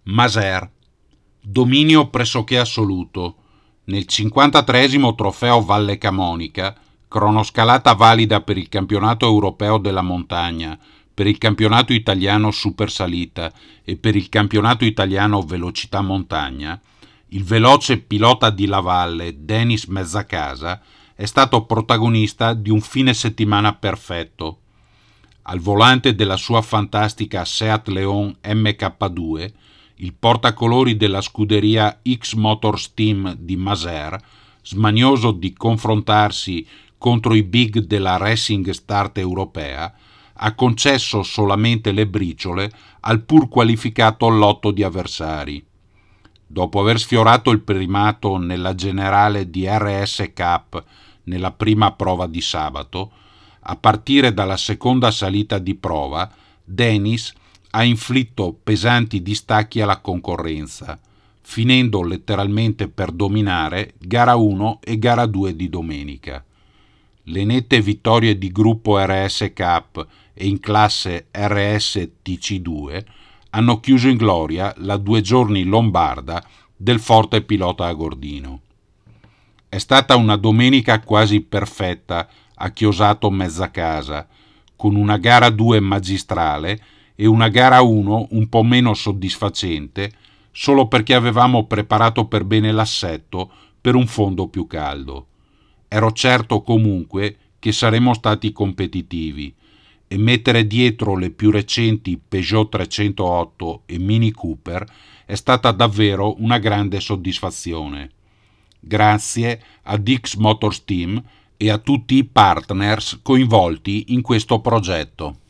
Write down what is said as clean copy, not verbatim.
Maser. Dominio pressoché assoluto. Nel 53esimo trofeo Valle Camonica, cronoscalata valida per il campionato europeo della montagna, per il campionato italiano supersalita e per il campionato italiano velocità montagna, il veloce pilota di La Valle, Denis Mezzacasa, è stato protagonista di un fine settimana perfetto. Al volante della sua fantastica Seat Leon MK2, il portacolori della scuderia X Motors Team di Maser, smanioso di confrontarsi contro i big della Racing Start europea, ha concesso solamente le briciole al pur qualificato lotto di avversari. Dopo aver sfiorato il primato nella generale di RS Cup nella prima prova di sabato, a partire dalla seconda salita di prova, Denis ha inflitto pesanti distacchi alla concorrenza, finendo letteralmente per dominare gara 1 e gara 2 di domenica. Le nette vittorie di gruppo RS Cup e in classe RS TC2 hanno chiuso in gloria la 2 giorni lombarda del forte pilota agordino. È stata una domenica quasi perfetta a Chiosato Mezzacasa, con una gara 2 magistrale e una gara 1 un po' meno soddisfacente, solo perché avevamo preparato per bene l'assetto per un fondo più caldo. Ero certo comunque che saremmo stati competitivi e mettere dietro le più recenti Peugeot 308 e Mini Cooper è stata davvero una grande soddisfazione. Grazie ad X Motors Team e a tutti i partners coinvolti in questo progetto.